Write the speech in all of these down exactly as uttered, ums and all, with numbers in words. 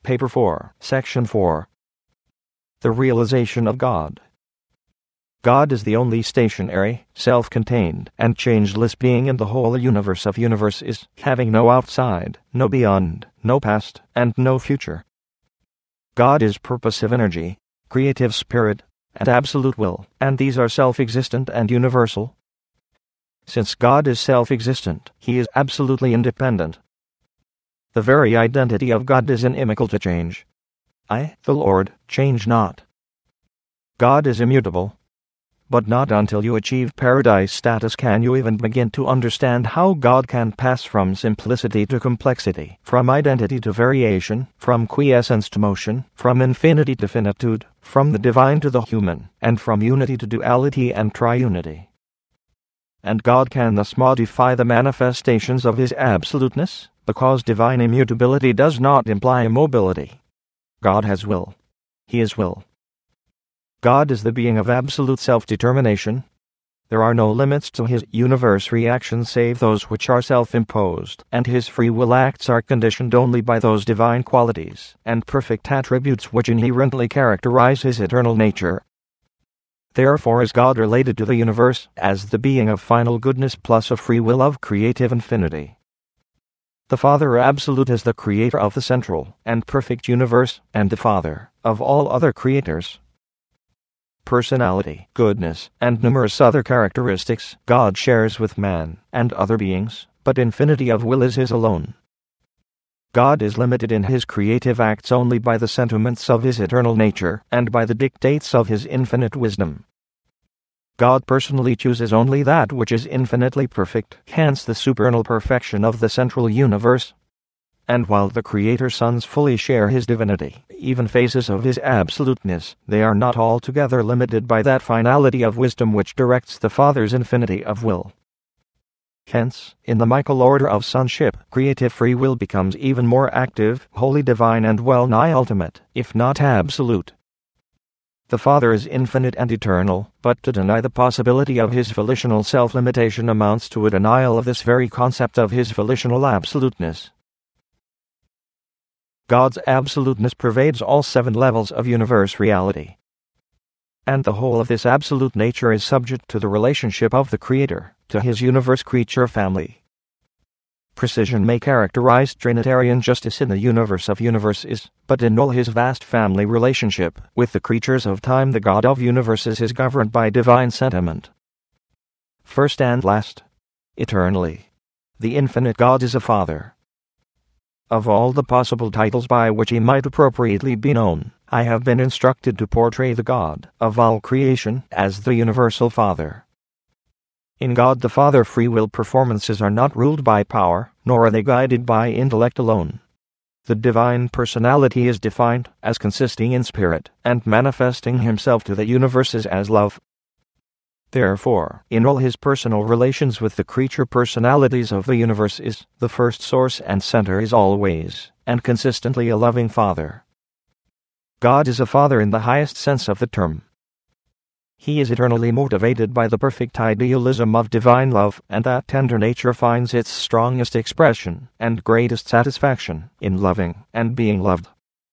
Paper four, Section four. The realization of God. God is the only stationary, self-contained, and changeless being in the whole universe of universes, having no outside, no beyond, no past, and no future. God is purposive energy, creative spirit, and absolute will, and these are self-existent and universal. Since God is self-existent, he is absolutely independent. The very identity of God is inimical to change. I, the Lord, change not. God is immutable. But not until you achieve paradise status can you even begin to understand how God can pass from simplicity to complexity, from identity to variation, from quiescence to motion, from infinity to finitude, from the divine to the human, and from unity to duality and triunity. And God can thus modify the manifestations of his absoluteness, because divine immutability does not imply immobility. God has will. He is will. God is the being of absolute self-determination. There are no limits to his universe reactions save those which are self-imposed, and his free will acts are conditioned only by those divine qualities and perfect attributes which inherently characterize his eternal nature. Therefore is God related to the universe as the being of final goodness plus a free will of creative infinity. The Father Absolute is the creator of the central and perfect universe, and the Father of all other creators. Personality, goodness, and numerous other characteristics God shares with man and other beings, but infinity of will is his alone. God is limited in his creative acts only by the sentiments of his eternal nature and by the dictates of his infinite wisdom. God personally chooses only that which is infinitely perfect, hence the supernal perfection of the central universe. And while the Creator sons fully share his divinity, even phases of his absoluteness, they are not altogether limited by that finality of wisdom which directs the Father's infinity of will. Hence, in the Michael order of sonship, creative free will becomes even more active, wholly divine and well-nigh ultimate, if not absolute. The Father is infinite and eternal, but to deny the possibility of his volitional self-limitation amounts to a denial of this very concept of his volitional absoluteness. God's absoluteness pervades all seven levels of universe reality. And the whole of this absolute nature is subject to the relationship of the Creator to his universe-creature family. Precision may characterize Trinitarian justice in the universe of universes, but in all his vast family relationship with the creatures of time the God of universes is governed by divine sentiment. First and last, eternally, the infinite God is a Father. Of all the possible titles by which he might appropriately be known, I have been instructed to portray the God of all creation as the Universal Father. In God the Father free will performances are not ruled by power, nor are they guided by intellect alone. The divine personality is defined as consisting in spirit and manifesting himself to the universes as love. Therefore, in all his personal relations with the creature personalities of the universes, the first source and center is always and consistently a loving Father. God is a Father in the highest sense of the term. He is eternally motivated by the perfect idealism of divine love, and that tender nature finds its strongest expression and greatest satisfaction in loving and being loved.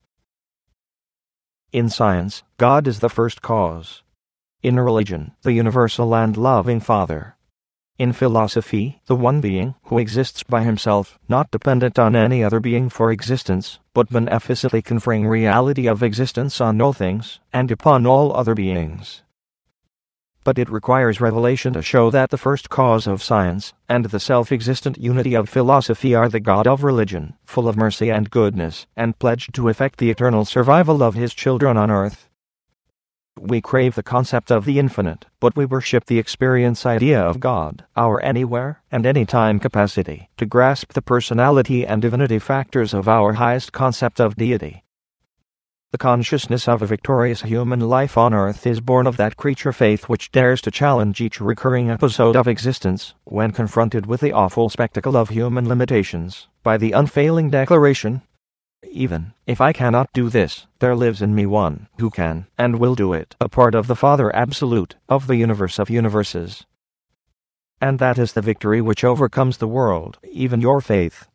In science, God is the first cause. In religion, the universal and loving Father. In philosophy, the one being who exists by himself, not dependent on any other being for existence, but beneficently conferring reality of existence on all things and upon all other beings. But it requires revelation to show that the first cause of science and the self-existent unity of philosophy are the God of religion, full of mercy and goodness, and pledged to effect the eternal survival of his children on earth. We crave the concept of the infinite, but we worship the experience idea of God, our anywhere and anytime capacity to grasp the personality and divinity factors of our highest concept of deity. The consciousness of a victorious human life on earth is born of that creature faith which dares to challenge each recurring episode of existence, when confronted with the awful spectacle of human limitations, by the unfailing declaration, "Even if I cannot do this, there lives in me one who can and will do it," a part of the Father Absolute of the universe of universes. And that is the victory which overcomes the world, even your faith.